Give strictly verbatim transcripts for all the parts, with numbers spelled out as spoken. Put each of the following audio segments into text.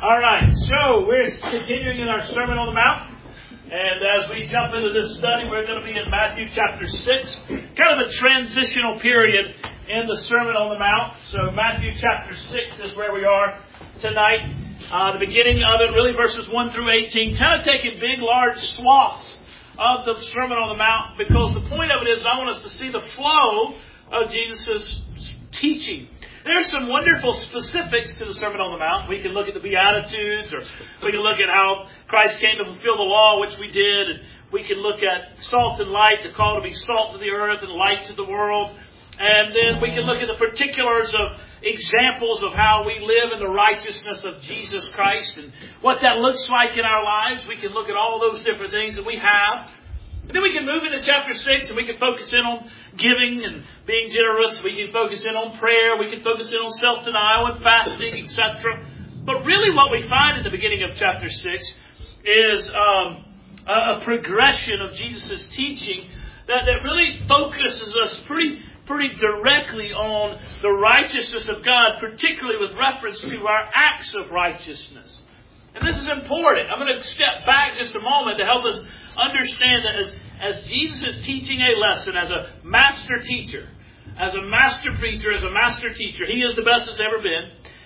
All right, so we're continuing in our Sermon on the Mount. And as we jump into this study, we're going to be in Matthew chapter six, kind of a transitional period in the Sermon on the Mount. So Matthew chapter six is where we are tonight. Uh, the beginning of it, really verses one through eighteen, kind of taking big, large swaths of the Sermon on the Mount, because the point of it is I want us to see the flow of Jesus' teaching. There's some wonderful specifics to the Sermon on the Mount. We can look at the Beatitudes, or we can look at how Christ came to fulfill the law, which we did. And we can look at salt and light, the call to be salt to the earth and light to the world. And then we can look at the particulars of examples of how we live in the righteousness of Jesus Christ and what that looks like in our lives. We can look at all those different things that we have. And then we can move into chapter six and we can focus in on giving and being generous. We can focus in on prayer. We can focus in on self-denial and fasting, et cetera. But really what we find at the beginning of chapter six is um, a, a progression of Jesus' teaching that, that really focuses us pretty pretty directly on the righteousness of God, particularly with reference to our acts of righteousness. And this is important. I'm going to step back just a moment to help us understand that as, as Jesus is teaching a lesson, as a master teacher, as a master preacher, as a master teacher, he is the best that's ever been.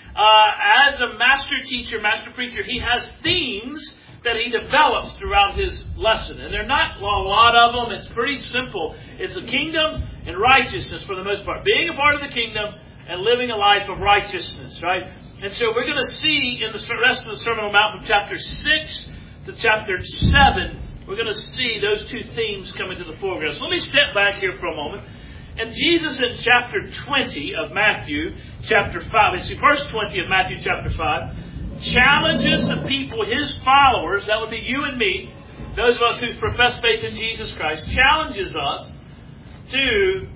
Uh, as a master teacher, master preacher, he has themes that he develops throughout his lesson. And they're not a lot of them. It's pretty simple. It's the kingdom and righteousness for the most part. Being a part of the kingdom and living a life of righteousness, right? And so we're going to see in the rest of the Sermon on the Mount from chapter six to chapter seven, we're going to see those two themes come into the foreground. So let me step back here for a moment. And Jesus in chapter twenty of Matthew, chapter five, it's the verse twenty of Matthew chapter five, challenges the people, his followers, that would be you and me, those of us who profess faith in Jesus Christ, challenges us to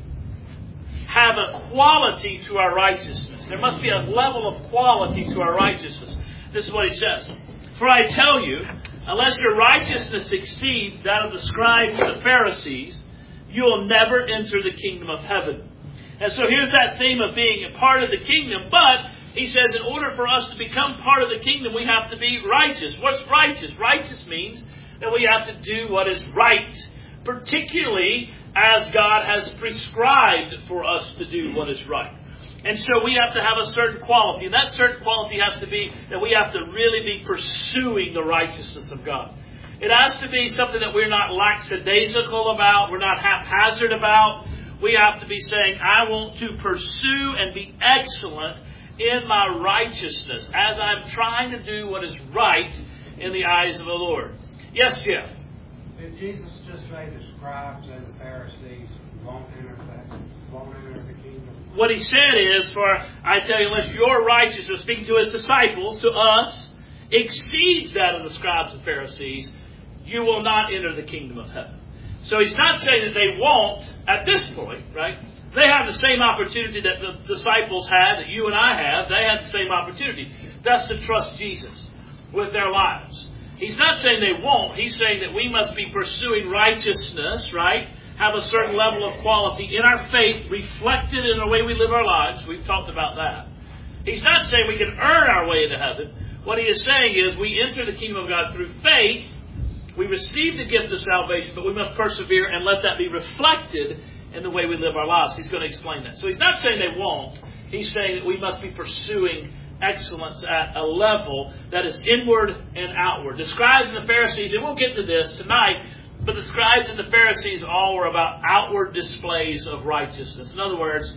have a quality to our righteousness. There must be a level of quality to our righteousness. This is what he says. For I tell you, unless your righteousness exceeds that of the scribes and the Pharisees, you will never enter the kingdom of heaven. And so here's that theme of being a part of the kingdom. But he says in order for us to become part of the kingdom, we have to be righteous. What's righteous? Righteous means that we have to do what is right, particularly as God has prescribed for us to do what is right. And so we have to have a certain quality. And that certain quality has to be that we have to really be pursuing the righteousness of God. It has to be something that we're not lackadaisical about. We're not haphazard about. We have to be saying, I want to pursue and be excellent in my righteousness as I'm trying to do what is right in the eyes of the Lord. Yes, Jeff? Did Jesus just say the scribes and the Pharisees won't enter that, won't enter the kingdom? What he said is, for I tell you, unless your righteousness, speaking to his disciples, to us, exceeds that of the scribes and Pharisees, you will not enter the kingdom of heaven. So he's not saying that they won't at this point, right? They have the same opportunity that the disciples had, that you and I have. They had the same opportunity. That's to trust Jesus with their lives. He's not saying they won't. He's saying that we must be pursuing righteousness, right? Have a certain level of quality in our faith reflected in the way we live our lives. We've talked about that. He's not saying we can earn our way into heaven. What he is saying is we enter the kingdom of God through faith. We receive the gift of salvation, but we must persevere and let that be reflected in the way we live our lives. He's going to explain that. So he's not saying they won't. He's saying that we must be pursuing excellence at a level that is inward and outward. The scribes and the Pharisees, and we'll get to this tonight, but the scribes and the Pharisees all were about outward displays of righteousness. In other words,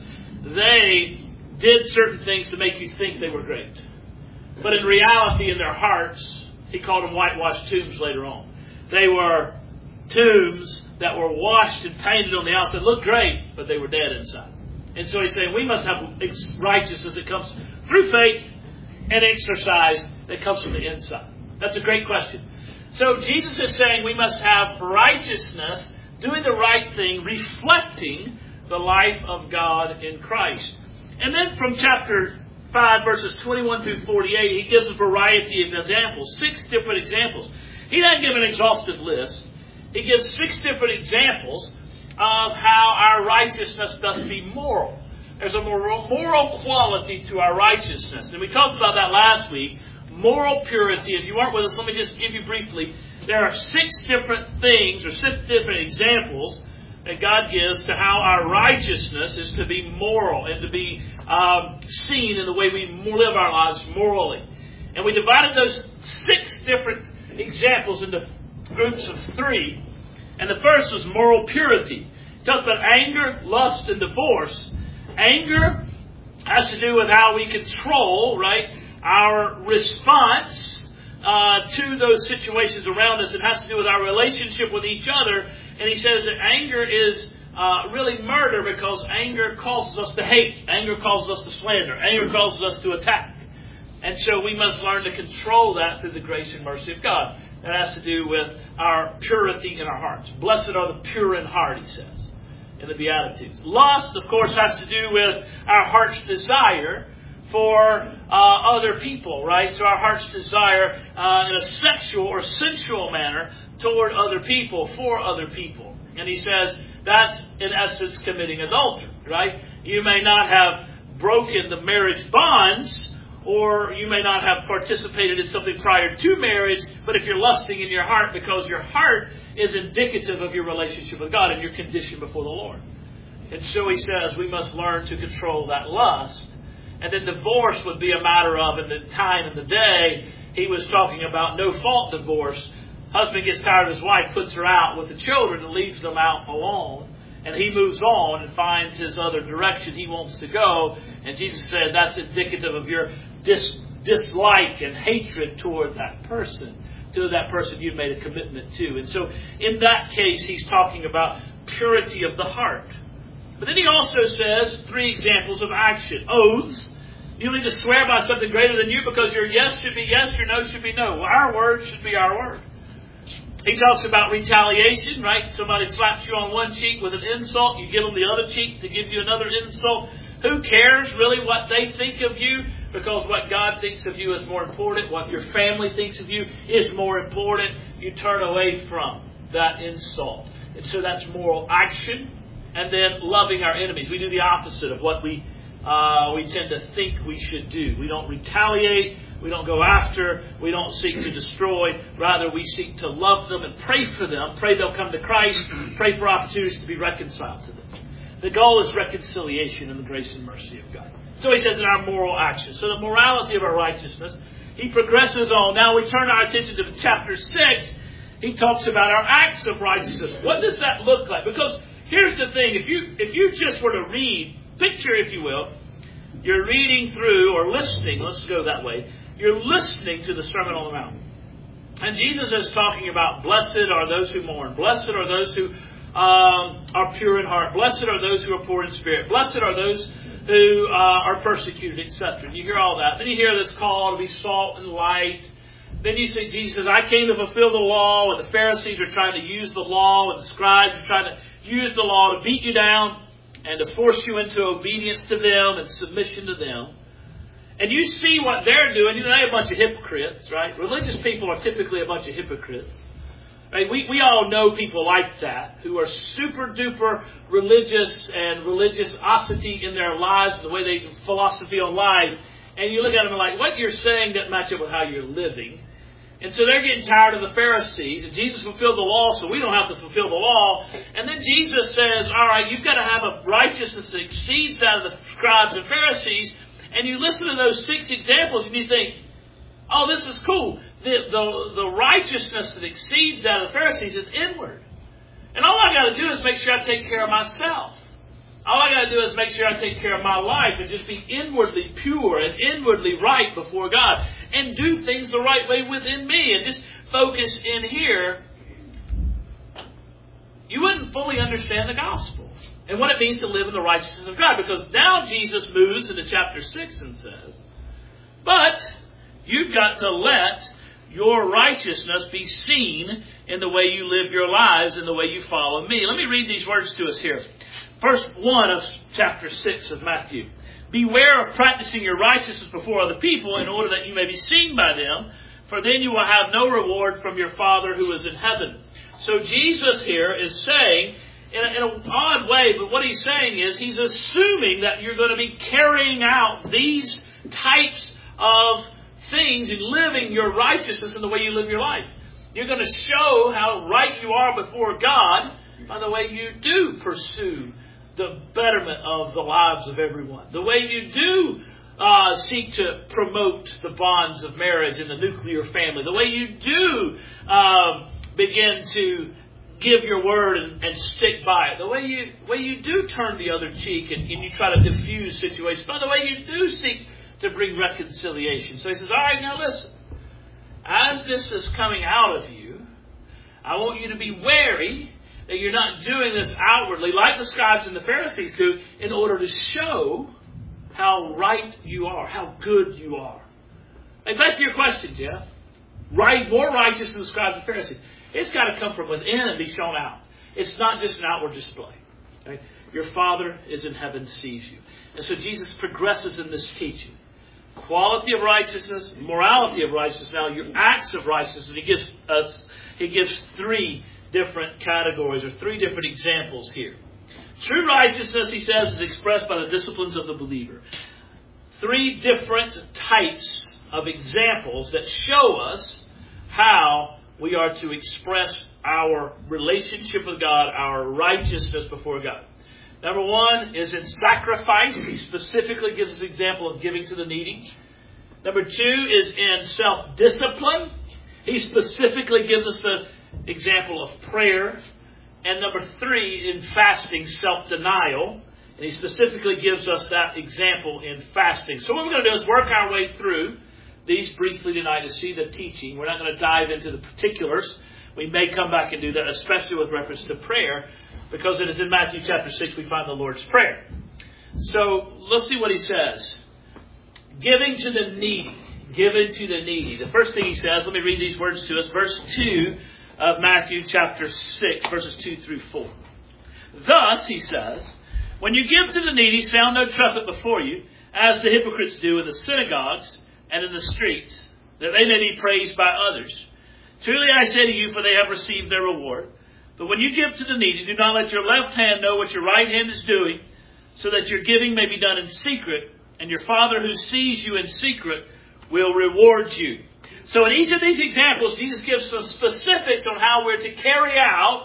they did certain things to make you think they were great. But in reality, in their hearts, he called them whitewashed tombs later on. They were tombs that were washed and painted on the outside. Looked great, but they were dead inside. And so he's saying we must have righteousness that comes through faith and exercise that comes from the inside. That's a great question. So Jesus is saying we must have righteousness, doing the right thing, reflecting the life of God in Christ. And then from chapter five, verses twenty-one through forty-eight, he gives a variety of examples, six different examples. He doesn't give an exhaustive list. He gives six different examples of how our righteousness must be moral. There's a moral, moral quality to our righteousness. And we talked about that last week. moral purity. If you aren't with us, let me just give you briefly. There are six different things or six different examples that God gives to how our righteousness is to be moral and to be um, seen in the way we live our lives morally. And we divided those six different examples into groups of three. And the first was moral purity. It talks about anger, lust, and divorce. Anger has to do with how we control, right, our response uh, to those situations around us. It has to do with our relationship with each other. And he says that anger is uh, really murder because anger causes us to hate. Anger causes us to slander. Anger causes us to attack. And so we must learn to control that through the grace and mercy of God. That has to do with our purity in our hearts. Blessed are the pure in heart, he says, in the Beatitudes. Lust, of course, has to do with our heart's desire for uh, other people, right? So our heart's desire uh, in a sexual or sensual manner toward other people, for other people. And he says that's, in essence, committing adultery, right? You may not have broken the marriage bonds, or you may not have participated in something prior to marriage, but if you're lusting in your heart, because your heart is indicative of your relationship with God and your condition before the Lord. And so he says we must learn to control that lust. And then divorce would be a matter of, in the time and the day, he was talking about no-fault divorce. Husband gets tired of his wife, puts her out with the children and leaves them out alone. And he moves on and finds his other direction he wants to go. And Jesus said that's indicative of your dis- dislike and hatred toward that person, to that person you've made a commitment to. And so in that case, he's talking about purity of the heart. But then he also says three examples of action. Oaths. You need to swear by something greater than you because your yes should be yes, your no should be no. Well, our word should be our word. He talks about retaliation, right? Somebody slaps you on one cheek with an insult. You give them the other cheek to give you another insult. Who cares really what they think of you? Because what God thinks of you is more important. What your family thinks of you is more important. You turn away from that insult. And so that's moral action. And then loving our enemies. We do the opposite of what we uh, we tend to think we should do. We don't retaliate. We don't go after. We don't seek to destroy. Rather, we seek to love them and pray for them. Pray they'll come to Christ. Pray for opportunities to be reconciled to them. The goal is reconciliation in the grace and mercy of God. So he says in our moral action. So the morality of our righteousness. He progresses on. Now we turn our attention to chapter six. He talks about our acts of righteousness. What does that look like? Because here's the thing. If you if you just were to read, picture if you will, you're reading through or listening, let's go that way. You're listening to the Sermon on the Mount. And Jesus is talking about blessed are those who mourn. Blessed are those who um, are pure in heart. Blessed are those who are poor in spirit. Blessed are those who uh, are persecuted, et cetera. You hear all that. Then you hear this call to be salt and light. Then you see Jesus says, I came to fulfill the law. And the Pharisees are trying to use the law. And the scribes are trying to use the law to beat you down and to force you into obedience to them and submission to them. And you see what they're doing. You know, they're a bunch of hypocrites, right? Religious people are typically a bunch of hypocrites. Right? We we all know people like that who are super duper religious and religiosity in their lives, the way they philosophy on life. And you look at them and like, what you're saying doesn't match up with how you're living. And so they're getting tired of the Pharisees. And Jesus fulfilled the law, so we don't have to fulfill the law. And then Jesus says, all right, you've got to have a righteousness that exceeds that of the scribes and Pharisees. And you listen to those six examples and you think, oh, this is cool. The, the, the righteousness that exceeds that of the Pharisees is inward. And all I got to do is make sure I take care of myself. All I got to do is make sure I take care of my life and just be inwardly pure and inwardly right before God. And do things the right way within me. And just focus in here. You wouldn't fully understand the gospel and what it means to live in the righteousness of God. Because now Jesus moves into chapter six and says, but you've got to let your righteousness be seen in the way you live your lives and the way you follow me. Let me read these words to us here. Verse one of chapter six of Matthew. Beware of practicing your righteousness before other people in order that you may be seen by them, for then you will have no reward from your Father who is in heaven. So Jesus here is saying, in, a, in an odd way, but what he's saying is he's assuming that you're going to be carrying out these types of things means in living your righteousness in the way you live your life. You're going to show how right you are before God by the way you do pursue the betterment of the lives of everyone. The way you do uh, seek to promote the bonds of marriage in the nuclear family. The way you do uh, begin to give your word and, and stick by it. The way you way you do turn the other cheek and, and you try to diffuse situations. By the way you do seek to bring reconciliation. So he says, all right, now listen. As this is coming out of you, I want you to be wary that you're not doing this outwardly like the scribes and the Pharisees do in order to show how right you are, how good you are. And back to your question, Jeff. Right, more righteous than the scribes and Pharisees. It's got to come from within and be shown out. It's not just an outward display. Okay? Your Father is in heaven, sees you. And so Jesus progresses in this teaching. Quality of righteousness, morality of righteousness, now your acts of righteousness. And he gives us, he gives three different categories or three different examples here. True righteousness, he says, is expressed by the disciplines of the believer. Three different types of examples that show us how we are to express our relationship with God, our righteousness before God. Number one is in sacrifice. He specifically gives us an example of giving to the needy. Number two is in self-discipline. He specifically gives us the example of prayer. And number three, in fasting, self-denial. And he specifically gives us that example in fasting. So what we're going to do is work our way through these briefly tonight to see the teaching. We're not going to dive into the particulars. We may come back and do that, especially with reference to prayer, because it is in Matthew chapter six we find the Lord's Prayer. So let's see what he says. Giving to the needy. Given to the needy. The first thing he says, let me read these words to us. Verse two of Matthew chapter six, verses two through four. Thus, he says, when you give to the needy, sound no trumpet before you, as the hypocrites do in the synagogues and in the streets, that they may be praised by others. Truly I say to you, for they have received their reward. But when you give to the needy, do not let your left hand know what your right hand is doing, so that your giving may be done in secret, and your Father who sees you in secret will reward you. So in each of these examples, Jesus gives some specifics on how we're to carry out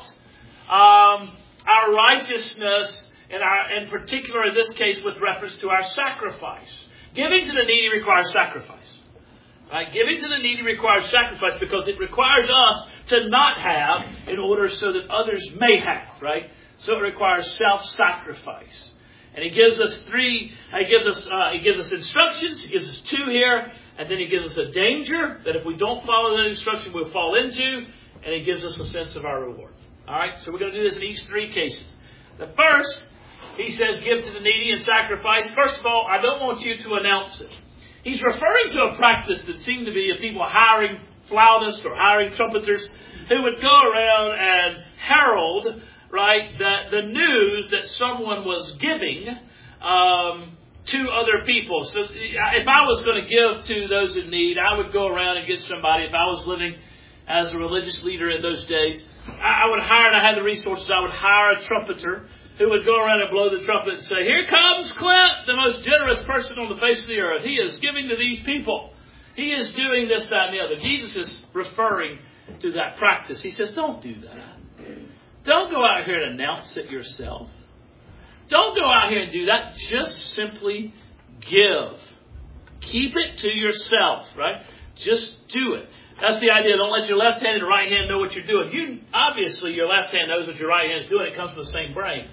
um, our righteousness, and our, in particular in this case with reference to our sacrifice. Giving to the needy requires sacrifice. Right? Giving to the needy requires sacrifice because it requires us to not have in order so that others may have. Right? So it requires self-sacrifice. And he gives us three. He gives us. Uh, he gives us instructions. He gives us two here, and then he gives us a danger that if we don't follow that instruction, we'll fall into. And he gives us a sense of our reward. All right. So we're going to do this in each three cases. The first, he says, give to the needy and sacrifice. First of all, I don't want you to announce it. He's referring to a practice that seemed to be of people hiring flautists or hiring trumpeters who would go around and herald, right, that the news that someone was giving um, to other people. So if I was going to give to those in need, I would go around and get somebody. If I was living as a religious leader in those days, I would hire, and I had the resources, I would hire a trumpeter who would go around and blow the trumpet and say, here comes Clint, the most generous person on the face of the earth. He is giving to these people. He is doing this, that, and the other. Jesus is referring to that practice. He says, don't do that. Don't go out here and announce it yourself. Don't go out here and do that. Just simply give. Keep it to yourself, right? Just do it. That's the idea. Don't let your left hand and right hand know what you're doing. You obviously, your left hand knows what your right hand is doing. It comes from the same brain.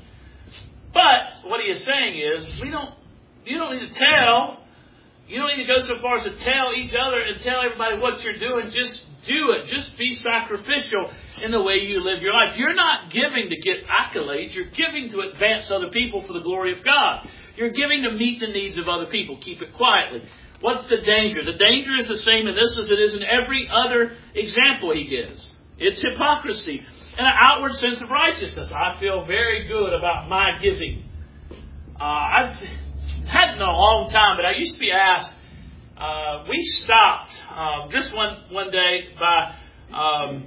But what he is saying is, we don't. You don't need to tell. You don't need to go so far as to tell each other and tell everybody what you're doing. Just do it. Just be sacrificial in the way you live your life. You're not giving to get accolades. You're giving to advance other people for the glory of God. You're giving to meet the needs of other people. Keep it quietly. What's the danger? The danger is the same in this as it is in every other example he gives. It's hypocrisy and an outward sense of righteousness. I feel very good about my giving. Uh, I've hadn't in a long time, but I used to be asked. Uh, we stopped um, just one one day by um,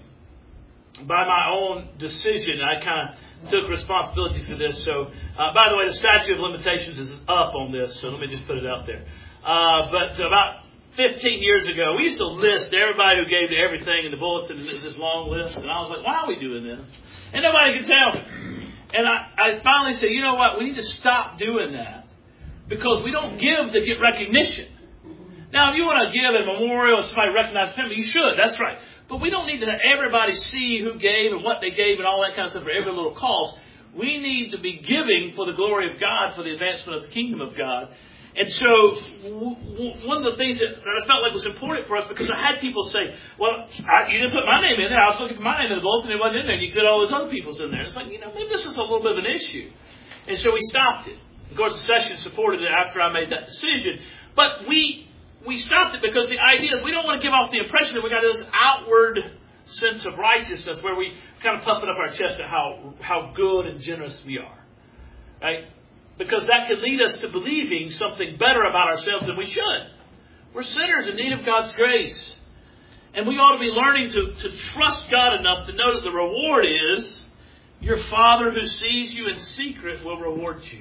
by my own decision. I kind of took responsibility for this. So, uh, by the way, the statute of limitations is up on this. So let me just put it out there. Uh, but about fifteen years ago, we used to list everybody who gave to everything in the bulletin. It was this long list. And I was like, why are we doing this? And nobody could tell me. And I, I finally said, you know what? We need to stop doing that. Because we don't give to get recognition. Now, if you want to give a memorial, somebody recognizes him, you should. That's right. But we don't need to have everybody see who gave and what they gave and all that kind of stuff for every little cost. We need to be giving for the glory of God, for the advancement of the kingdom of God. And so, w- w- one of the things that, that I felt like was important for us, because I had people say, well, I, you didn't put my name in there. I was looking for my name in the bulletin, it wasn't in there. And you put all those other people's in there. It's like, you know, maybe this is a little bit of an issue. And so we stopped it. Of course, the session supported it after I made that decision. But we we stopped it because the idea is we don't want to give off the impression that we got this outward sense of righteousness where we kind of puff it up our chest at how, how good and generous we are. Right? Because that could lead us to believing something better about ourselves than we should. We're sinners in need of God's grace. And we ought to be learning to, to trust God enough to know that the reward is your Father who sees you in secret will reward you.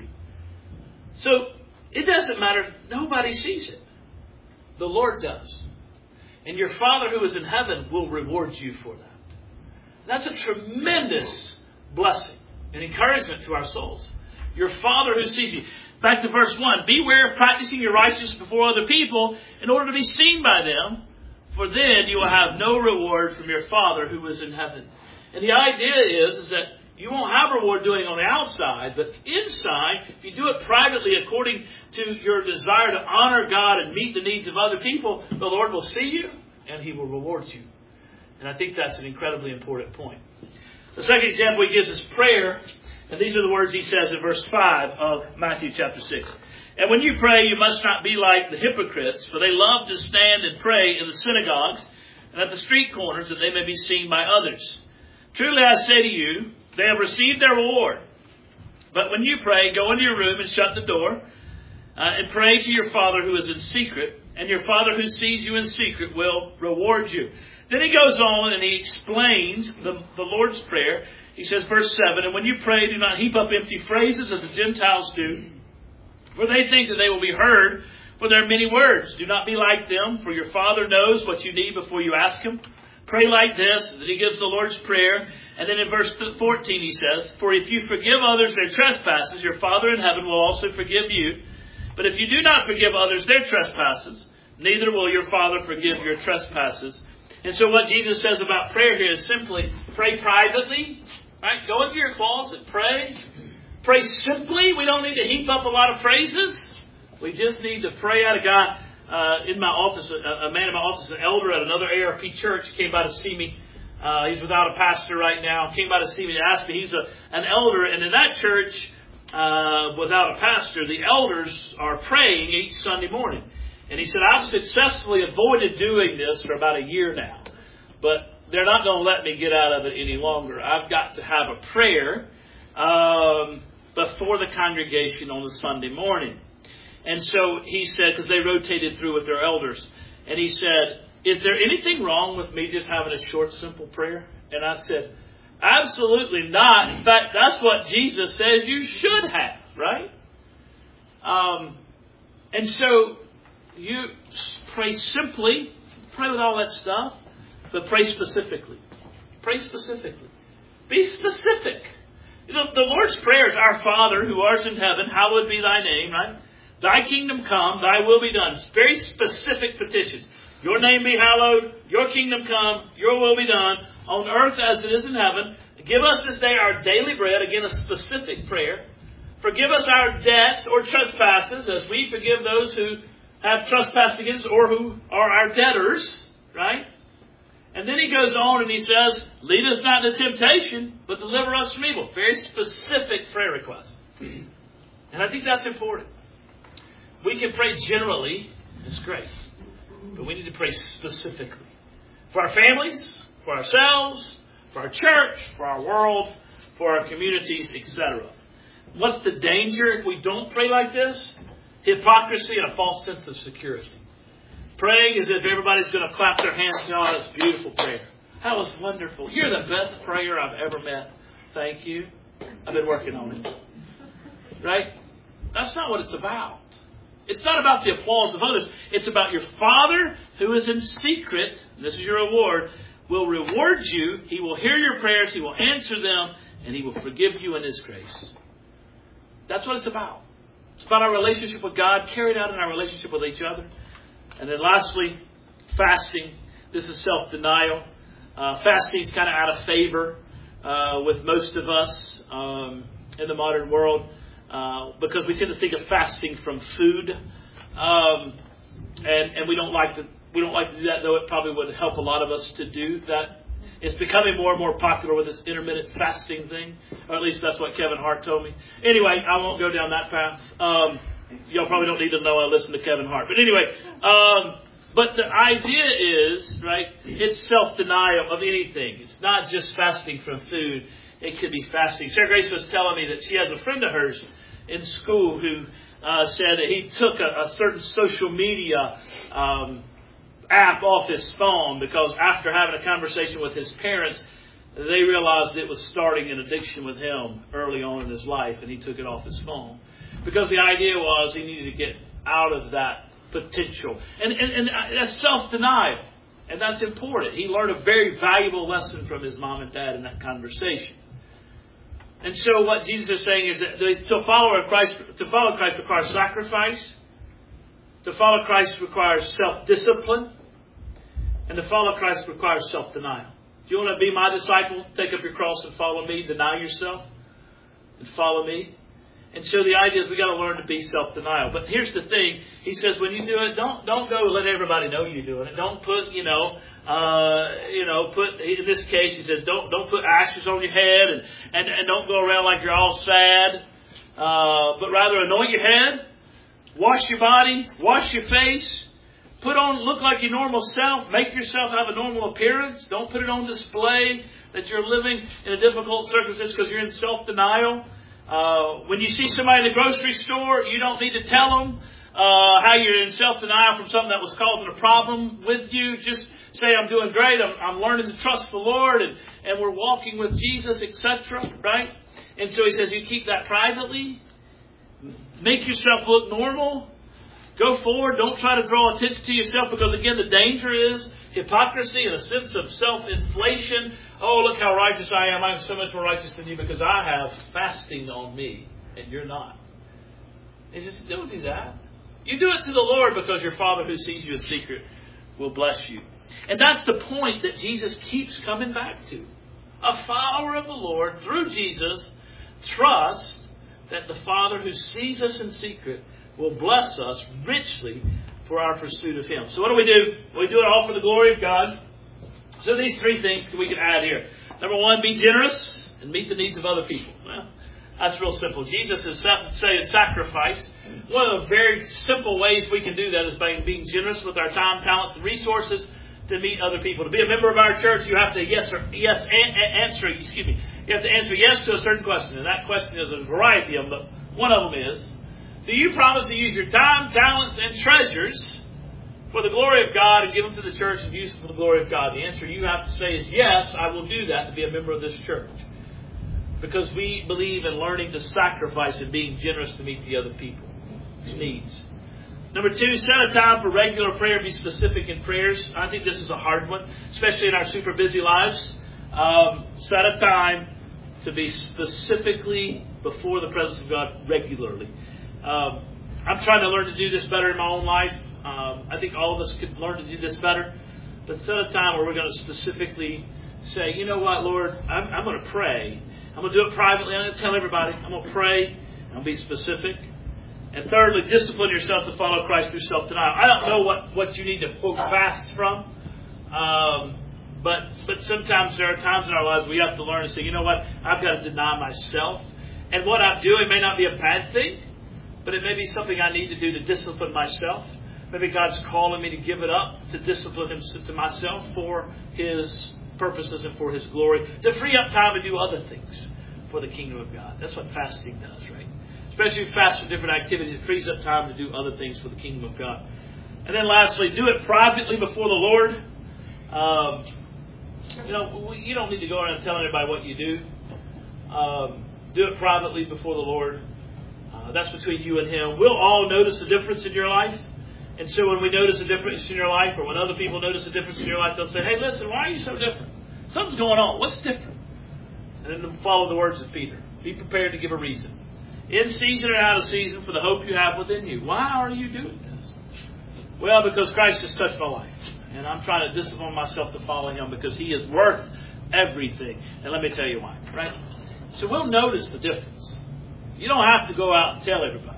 So it doesn't matter if nobody sees it. The Lord does. And your Father who is in heaven will reward you for that. That's a tremendous blessing and encouragement to our souls. Your Father who sees you. Back to verse one. Beware of practicing your righteousness before other people in order to be seen by them. For then you will have no reward from your Father who is in heaven. And the idea is, is that you won't have reward doing it on the outside, but inside, if you do it privately according to your desire to honor God and meet the needs of other people, the Lord will see you and He will reward you. And I think that's an incredibly important point. The second example He gives is prayer. And these are the words He says in verse five of Matthew chapter six. And when you pray, you must not be like the hypocrites, for they love to stand and pray in the synagogues and at the street corners, that they may be seen by others. Truly I say to you, they have received their reward. But when you pray, go into your room and shut the door, uh, and pray to your Father who is in secret, and your Father who sees you in secret will reward you. Then He goes on and He explains the, the Lord's Prayer. He says, verse seven, and when you pray, do not heap up empty phrases as the Gentiles do, for they think that they will be heard for their many words. Do not be like them, for your Father knows what you need before you ask Him. Pray like this. Then He gives the Lord's Prayer. And then in verse fourteen He says, for if you forgive others their trespasses, your Father in heaven will also forgive you. But if you do not forgive others their trespasses, neither will your Father forgive your trespasses. And so what Jesus says about prayer here is simply pray privately. Right? Go into your closet, pray. Pray simply. We don't need to heap up a lot of phrases. We just need to pray out of God. Uh, in my office, a, a man in my office, an elder at another A R P church, came by to see me. Uh, he's without a pastor right now. Came by to see me to ask me. He's a, an elder, and in that church, uh, without a pastor, the elders are praying each Sunday morning. And he said, I've successfully avoided doing this for about a year now, but they're not going to let me get out of it any longer. I've got to have a prayer um, before the congregation on the Sunday morning. And so he said, because they rotated through with their elders, and he said, is there anything wrong with me just having a short, simple prayer? And I said, absolutely not. In fact, that's what Jesus says you should have, right? Um, and so you pray simply, pray with all that stuff, but pray specifically. Pray specifically. Be specific. You know, the Lord's Prayer is, our Father who art in heaven, hallowed be thy name, right? Thy kingdom come, thy will be done. It's very specific petitions. Your name be hallowed, your kingdom come, your will be done, on earth as it is in heaven. Give us this day our daily bread. Again, a specific prayer. Forgive us our debts or trespasses, as we forgive those who have trespassed against us or who are our debtors, right? And then he goes on and he says, lead us not into temptation, but deliver us from evil. Very specific prayer request. And I think that's important. We can pray generally. It's great. But we need to pray specifically. For our families, for ourselves, for our church, for our world, for our communities, et cetera. What's the danger if we don't pray like this? Hypocrisy and a false sense of security. Praying as if everybody's going to clap their hands and, oh, that's beautiful prayer. That was wonderful. You're the best prayer I've ever met. Thank you. I've been working on it. Right? That's not what it's about. It's not about the applause of others. It's about your Father who is in secret. This is your reward. Will reward you. He will hear your prayers. He will answer them. And He will forgive you in His grace. That's what it's about. It's about our relationship with God carried out in our relationship with each other. And then lastly, fasting. This is self-denial. Uh, fasting is kind of out of favor uh, with most of us um, in the modern world uh, because we tend to think of fasting from food, um, and and we don't like to we don't like to do that. Though it probably would help a lot of us to do that. It's becoming more and more popular with this intermittent fasting thing, or at least that's what Kevin Hart told me. Anyway, I won't go down that path. Um, y'all probably don't need to know I listen to Kevin Hart, but anyway. Um, But the idea is, right, it's self-denial of anything. It's not just fasting from food. It could be fasting. Sarah Grace was telling me that she has a friend of hers in school who uh, said that he took a, a certain social media um, app off his phone because after having a conversation with his parents, they realized it was starting an addiction with him early on in his life, and he took it off his phone. Because the idea was he needed to get out of that potential. And, and, and that's self-denial. And that's important. He learned a very valuable lesson from his mom and dad in that conversation. And so what Jesus is saying is that to follow Christ, to follow Christ requires sacrifice. To follow Christ requires self-discipline. And to follow Christ requires self-denial. Do you want to be my disciple? Take up your cross and follow me. Deny yourself and follow me. And so the idea is we got to learn to be self-denial. But here's the thing. He says when you do it, don't don't go let everybody know you're doing it. Don't put, you know, uh, you know, put, in this case, he says, don't don't put ashes on your head and, and, and don't go around like you're all sad. Uh, but rather anoint your head, wash your body, wash your face, put on, look like your normal self, make yourself have a normal appearance. Don't put it on display that you're living in a difficult circumstance because you're in self-denial. Uh, when you see somebody in the grocery store, you don't need to tell them uh, how you're in self-denial from something that was causing a problem with you. Just say, I'm doing great. I'm, I'm learning to trust the Lord, and, and we're walking with Jesus, et cetera. Right? And so he says, you keep that privately. Make yourself look normal. Go forward. Don't try to draw attention to yourself because, again, the danger is hypocrisy and a sense of self-inflation. Oh, look how righteous I am. I'm so much more righteous than you because I have fasting on me and you're not. He says, don't do that. You do it to the Lord because your Father who sees you in secret will bless you. And that's the point that Jesus keeps coming back to. A follower of the Lord through Jesus trusts that the Father who sees us in secret will bless us richly for our pursuit of Him. So what do we do? We do it all for the glory of God. So these three things we can add here. Number one, be generous and meet the needs of other people. Well, that's real simple. Jesus is saying sacrifice. One of the very simple ways we can do that is by being generous with our time, talents, and resources to meet other people. To be a member of our church, you have to yes or yes an, answer. Excuse me. You have to answer yes to a certain question, and that question is a variety of them. But one of them is: do you promise to use your time, talents, and treasures for the glory of God and give them to the church and use them for the glory of God? The answer you have to say is yes, I will do that to be a member of this church. Because we believe in learning to sacrifice and being generous to meet the other people's needs. Number two, set a time for regular prayer. Be specific in prayers. I think this is a hard one, especially in our super busy lives. Um, set a time to be specifically before the presence of God regularly. Um, I'm trying to learn to do this better in my own life. Um, I think all of us could learn to do this better. But set a time where we're going to specifically say, you know what, Lord, I'm, I'm going to pray. I'm going to do it privately. I'm going to tell everybody. I'm going to pray. I'm going to be specific. And thirdly, discipline yourself to follow Christ through self-denial. I don't know what, what you need to, quote, fast from. Um, but but sometimes there are times in our lives we have to learn to say, you know what, I've got to deny myself. And what I'm doing may not be a bad thing, but it may be something I need to do to discipline myself. Maybe God's calling me to give it up, to discipline Him to myself for His purposes and for His glory. To free up time to do other things for the kingdom of God. That's what fasting does, right? Especially if you fast for different activities, it frees up time to do other things for the kingdom of God. And then lastly, do it privately before the Lord. Um, you know, you don't need to go around telling everybody what you do. Um, do it privately before the Lord. Uh, Uh, that's between you and Him. We'll all notice a difference in your life. And so when we notice a difference in your life, or when other people notice a difference in your life, they'll say, hey, listen, why are you so different? Something's going on. What's different? And then they'll follow the words of Peter. Be prepared to give a reason. In season or out of season for the hope you have within you. Why are you doing this? Well, because Christ has touched my life. And I'm trying to discipline myself to follow Him because He is worth everything. And let me tell you why. Right? So we'll notice the difference. You don't have to go out and tell everybody.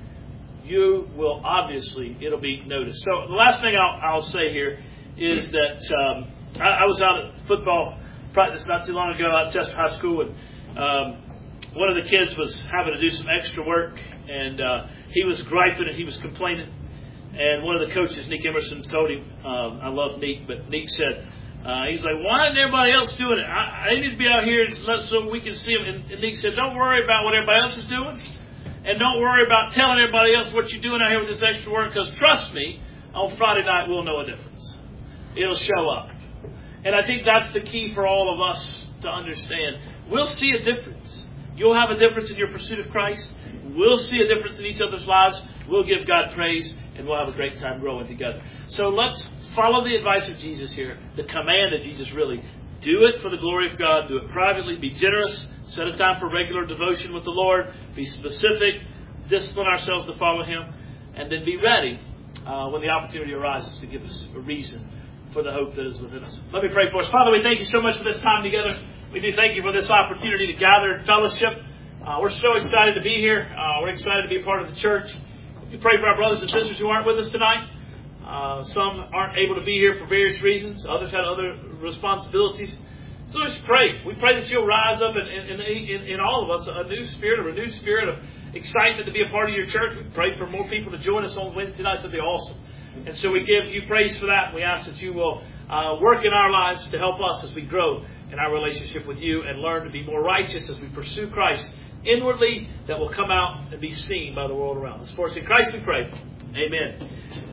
You will obviously, it'll be noticed. So the last thing I'll, I'll say here is that um, I, I was out at football practice not too long ago out at Chester High School, and um, one of the kids was having to do some extra work, and uh, he was griping and he was complaining. And one of the coaches, Nick Emerson, told him, um, I love Nick, but Nick said, uh, he's like, why isn't everybody else doing it? I, I need to be out here so we can see them. And, and Nick said, don't worry about what everybody else is doing. And don't worry about telling everybody else what you're doing out here with this extra work, because trust me, on Friday night we'll know a difference. It'll show up. And I think that's the key for all of us to understand. We'll see a difference. You'll have a difference in your pursuit of Christ. We'll see a difference in each other's lives. We'll give God praise, and we'll have a great time growing together. So let's follow the advice of Jesus here, the command of Jesus really. Do it for the glory of God. Do it privately. Be generous. Set a time for regular devotion with the Lord. Be specific. Discipline ourselves to follow Him. And then be ready uh, when the opportunity arises to give us a reason for the hope that is within us. Let me pray for us. Father, we thank you so much for this time together. We do thank you for this opportunity to gather in fellowship. Uh, we're so excited to be here. Uh, we're excited to be a part of the church. We pray for our brothers and sisters who aren't with us tonight. Uh, some aren't able to be here for various reasons. Others had other responsibilities. So let's pray. We pray that you'll rise up in, in, in, in all of us a new spirit, a renewed spirit of excitement to be a part of your church. We pray for more people to join us on Wednesday nights. That'd be awesome. And so we give you praise for that. We ask that you will uh, work in our lives to help us as we grow in our relationship with you and learn to be more righteous as we pursue Christ inwardly, that will come out and be seen by the world around us. For us in Christ we pray. Amen.